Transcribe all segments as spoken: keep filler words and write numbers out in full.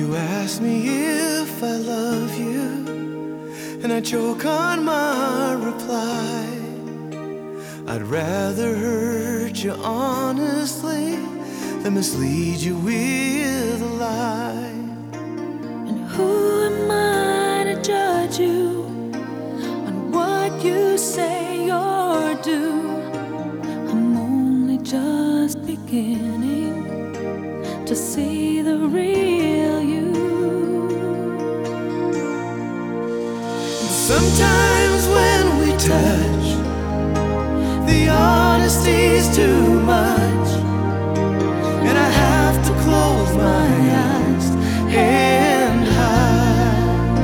You ask me if I love you, and I choke on my reply. I'd rather hurt you honestly than mislead you with a lie. And who am I to judge you on what you say or do? I'm only just beginning to see the real you. Sometimes when we touch, the honesty's too much, and I have to close my eyes and hide.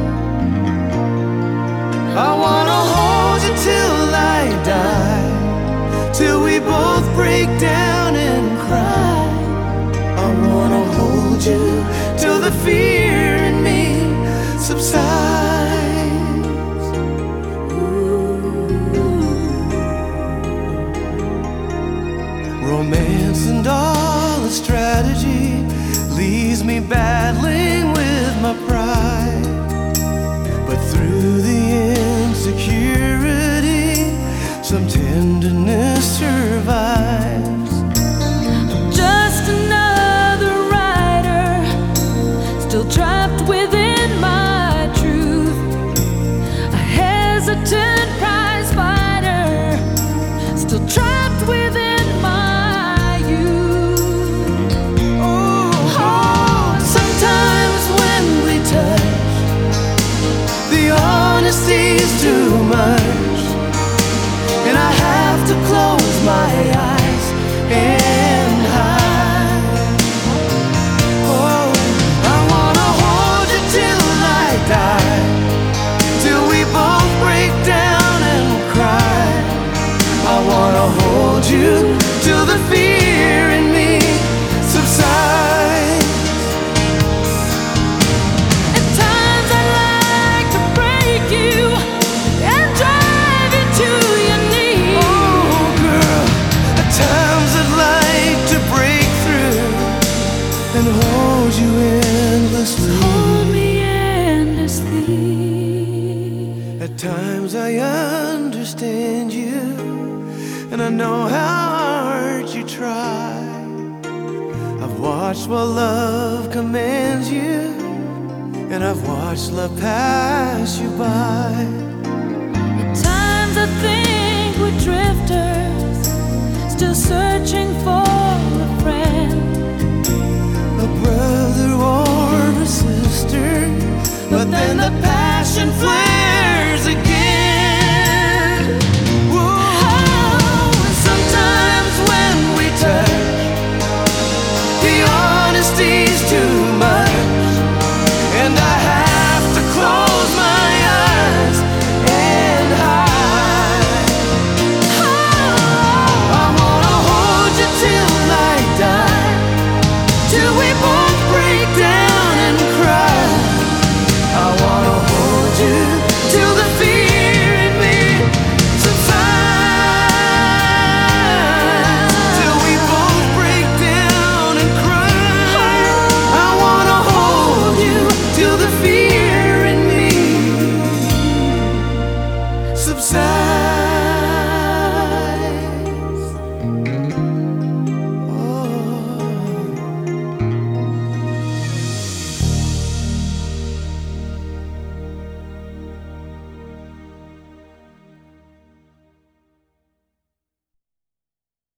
I wanna hold you till I die, till we both break down and cry. I wanna hold you till the fear in me subsides. Ooh. Romance and all the strategy leaves me battling with my pride, but through the insecurity, some tenderness survives. Just another writer, still trapped within my truth. A hesitant prize fighter, still trapped within my youth. Oh, oh. Sometimes when we touch, the honesty's too much, and I have to close my eyes and hide. Oh, I wanna hold you till I die, till we both break down and cry. I wanna hold you till the fear in me subsides. At times I like to break you and drive you to your knees. Oh girl, at times I'd like to break through and hold you endlessly. Hold me endlessly. At times I understand you, and I know how hard you try. I've watched while love commands you, and I've watched love pass you by. At times I think we're drifters, still searching for a friend, A brother or a sister, but then the passion flames